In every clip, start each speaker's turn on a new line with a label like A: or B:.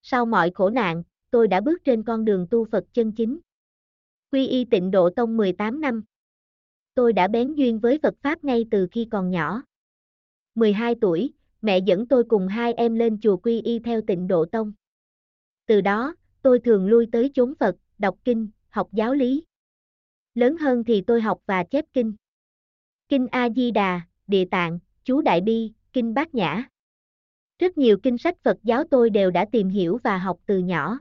A: Sau mọi khổ nạn, tôi đã bước trên con đường tu Phật chân chính. Quy y Tịnh Độ Tông 18 năm. Tôi đã bén duyên với Phật Pháp ngay từ khi còn nhỏ. 12 tuổi, mẹ dẫn tôi cùng hai em lên chùa Quy y theo Tịnh Độ Tông. Từ đó, tôi thường lui tới chốn Phật, đọc kinh, học giáo lý. Lớn hơn thì tôi học và chép kinh. Kinh A-di-đà, Địa Tạng, Chú Đại Bi, Kinh Bát Nhã. Rất nhiều kinh sách Phật giáo tôi đều đã tìm hiểu và học từ nhỏ.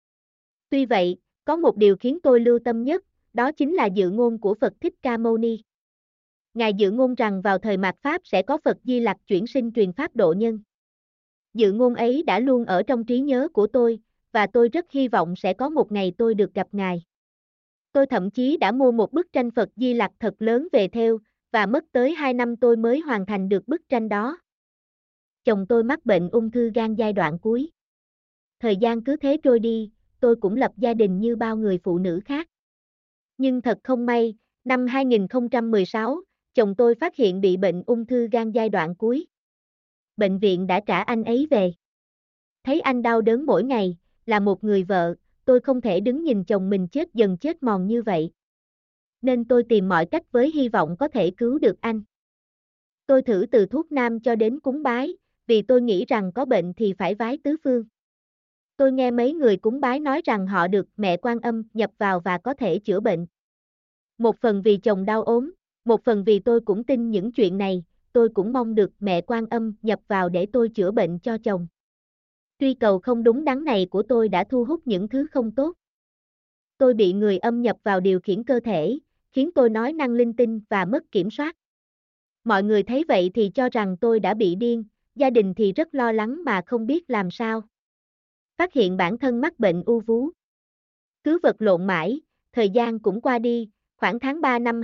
A: Tuy vậy, có một điều khiến tôi lưu tâm nhất, đó chính là dự ngôn của Phật Thích Ca Mâu Ni. Ngài dự ngôn rằng vào thời mạt Pháp sẽ có Phật Di Lặc chuyển sinh truyền Pháp độ nhân. Dự ngôn ấy đã luôn ở trong trí nhớ của tôi, và tôi rất hy vọng sẽ có một ngày tôi được gặp Ngài. Tôi thậm chí đã mua một bức tranh Phật Di Lặc thật lớn về thêu, và mất tới 2 năm tôi mới hoàn thành được bức tranh đó. Chồng tôi mắc bệnh ung thư gan giai đoạn cuối. Thời gian cứ thế trôi đi, tôi cũng lập gia đình như bao người phụ nữ khác. Nhưng thật không may, năm 2016, chồng tôi phát hiện bị bệnh ung thư gan giai đoạn cuối. Bệnh viện đã trả anh ấy về. Thấy anh đau đớn mỗi ngày, là một người vợ, tôi không thể đứng nhìn chồng mình chết dần chết mòn như vậy. Nên tôi tìm mọi cách với hy vọng có thể cứu được anh. Tôi thử từ thuốc nam cho đến cúng bái, vì tôi nghĩ rằng có bệnh thì phải vái tứ phương. Tôi nghe mấy người cúng bái nói rằng họ được mẹ Quan Âm nhập vào và có thể chữa bệnh. Một phần vì chồng đau ốm, một phần vì tôi cũng tin những chuyện này, tôi cũng mong được mẹ Quan Âm nhập vào để tôi chữa bệnh cho chồng. Tuy cầu không đúng đắn này của tôi đã thu hút những thứ không tốt. Tôi bị người âm nhập vào điều khiển cơ thể, khiến tôi nói năng linh tinh và mất kiểm soát. Mọi người thấy vậy thì cho rằng tôi đã bị điên, gia đình thì rất lo lắng mà không biết làm sao. Phát hiện bản thân mắc bệnh u vú. Cứ vật lộn mãi, thời gian cũng qua đi, khoảng tháng 3 năm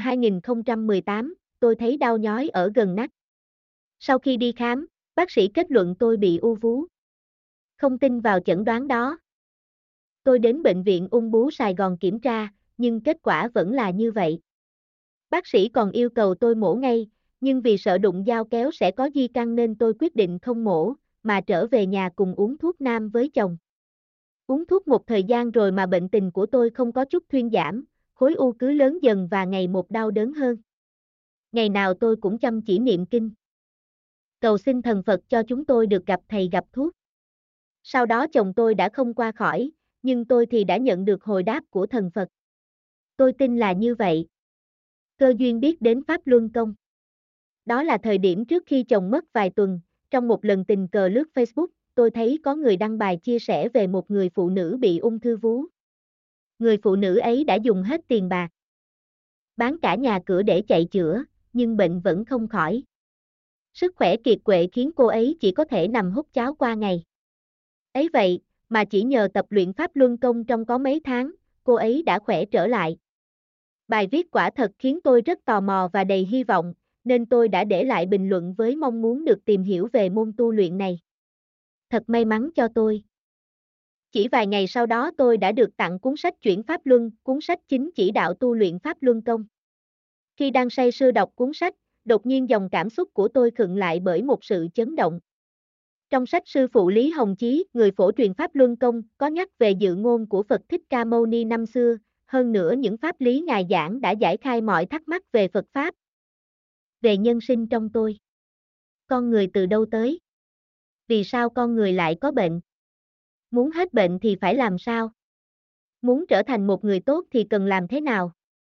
A: 2018, tôi thấy đau nhói ở gần nách. Sau khi đi khám, bác sĩ kết luận tôi bị u vú. Không tin vào chẩn đoán đó. Tôi đến bệnh viện ung bướu Sài Gòn kiểm tra, nhưng kết quả vẫn là như vậy. Bác sĩ còn yêu cầu tôi mổ ngay, nhưng vì sợ đụng dao kéo sẽ có di căn nên tôi quyết định không mổ, mà trở về nhà cùng uống thuốc nam với chồng. Uống thuốc một thời gian rồi mà bệnh tình của tôi không có chút thuyên giảm, khối u cứ lớn dần và ngày một đau đớn hơn. Ngày nào tôi cũng chăm chỉ niệm kinh. Cầu xin thần Phật cho chúng tôi được gặp thầy gặp thuốc. Sau đó chồng tôi đã không qua khỏi, nhưng tôi thì đã nhận được hồi đáp của thần Phật. Tôi tin là như vậy. Cơ duyên biết đến Pháp Luân Công. Đó là thời điểm trước khi chồng mất vài tuần, trong một lần tình cờ lướt Facebook, tôi thấy có người đăng bài chia sẻ về một người phụ nữ bị ung thư vú. Người phụ nữ ấy đã dùng hết tiền bạc, bán cả nhà cửa để chạy chữa, nhưng bệnh vẫn không khỏi. Sức khỏe kiệt quệ khiến cô ấy chỉ có thể nằm hút cháo qua ngày. Ấy vậy, mà chỉ nhờ tập luyện Pháp Luân Công trong có mấy tháng, cô ấy đã khỏe trở lại. Bài viết quả thật khiến tôi rất tò mò và đầy hy vọng, nên tôi đã để lại bình luận với mong muốn được tìm hiểu về môn tu luyện này. Thật may mắn cho tôi. Chỉ vài ngày sau đó tôi đã được tặng cuốn sách Chuyển Pháp Luân, cuốn sách chính chỉ đạo tu luyện Pháp Luân Công. Khi đang say sưa đọc cuốn sách, đột nhiên dòng cảm xúc của tôi khựng lại bởi một sự chấn động. Trong sách sư phụ Lý Hồng Chí, người phổ truyền Pháp Luân Công, có nhắc về dự ngôn của Phật Thích Ca Mâu Ni năm xưa, hơn nữa những pháp lý Ngài giảng đã giải khai mọi thắc mắc về Phật Pháp. Về nhân sinh trong tôi. Con người từ đâu tới? Vì sao con người lại có bệnh? Muốn hết bệnh thì phải làm sao? Muốn trở thành một người tốt thì cần làm thế nào?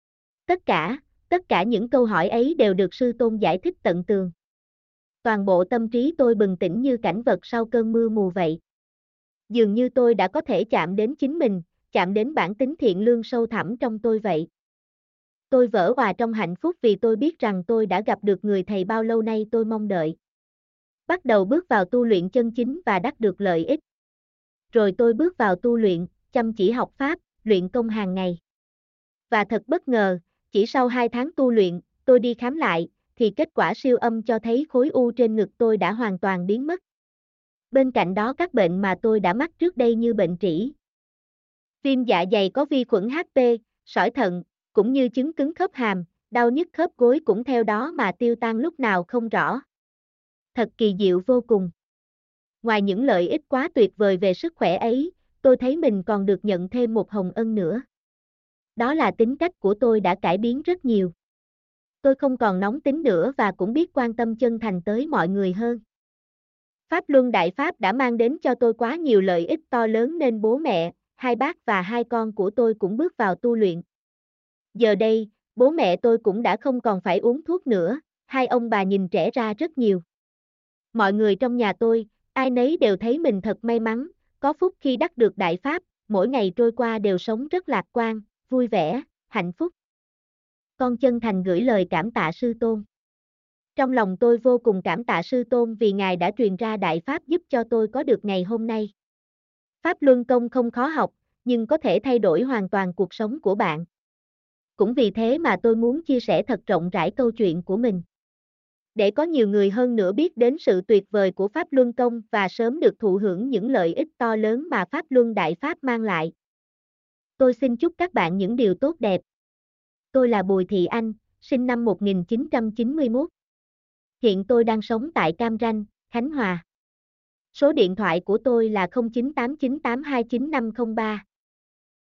A: Tất cả những câu hỏi ấy đều được sư tôn giải thích tận tường. Toàn bộ tâm trí tôi bừng tỉnh như cảnh vật sau cơn mưa mù vậy. Dường như tôi đã có thể chạm đến chính mình, chạm đến bản tính thiện lương sâu thẳm trong tôi vậy. Tôi vỡ òa trong hạnh phúc vì tôi biết rằng tôi đã gặp được người thầy bao lâu nay tôi mong đợi. Bắt đầu bước vào tu luyện chân chính và đắc được lợi ích. Rồi tôi bước vào tu luyện, chăm chỉ học Pháp, luyện công hàng ngày. Và thật bất ngờ, chỉ sau 2 tháng tu luyện, tôi đi khám lại, thì kết quả siêu âm cho thấy khối u trên ngực tôi đã hoàn toàn biến mất. Bên cạnh đó các bệnh mà tôi đã mắc trước đây như bệnh trĩ, viêm dạ dày có vi khuẩn HP, sỏi thận, cũng như chứng cứng khớp hàm, đau nhức khớp gối cũng theo đó mà tiêu tan lúc nào không rõ. Thật kỳ diệu vô cùng. Ngoài những lợi ích quá tuyệt vời về sức khỏe ấy, tôi thấy mình còn được nhận thêm một hồng ân nữa. Đó là tính cách của tôi đã cải biến rất nhiều. Tôi không còn nóng tính nữa và cũng biết quan tâm chân thành tới mọi người hơn. Pháp Luân Đại Pháp đã mang đến cho tôi quá nhiều lợi ích to lớn nên bố mẹ, hai bác và hai con của tôi cũng bước vào tu luyện. Giờ đây, bố mẹ tôi cũng đã không còn phải uống thuốc nữa, hai ông bà nhìn trẻ ra rất nhiều. Mọi người trong nhà tôi, ai nấy đều thấy mình thật may mắn, có phúc khi đắc được Đại Pháp, mỗi ngày trôi qua đều sống rất lạc quan, vui vẻ, hạnh phúc. Con chân thành gửi lời cảm tạ Sư Tôn. Trong lòng tôi vô cùng cảm tạ Sư Tôn vì Ngài đã truyền ra Đại Pháp giúp cho tôi có được ngày hôm nay. Pháp Luân Công không khó học, nhưng có thể thay đổi hoàn toàn cuộc sống của bạn. Cũng vì thế mà tôi muốn chia sẻ thật rộng rãi câu chuyện của mình. Để có nhiều người hơn nữa biết đến sự tuyệt vời của Pháp Luân Công và sớm được thụ hưởng những lợi ích to lớn mà Pháp Luân Đại Pháp mang lại. Tôi xin chúc các bạn những điều tốt đẹp. Tôi là Bùi Thị Anh, sinh năm 1991. Hiện tôi đang sống tại Cam Ranh, Khánh Hòa. Số điện thoại của tôi là 0989829503.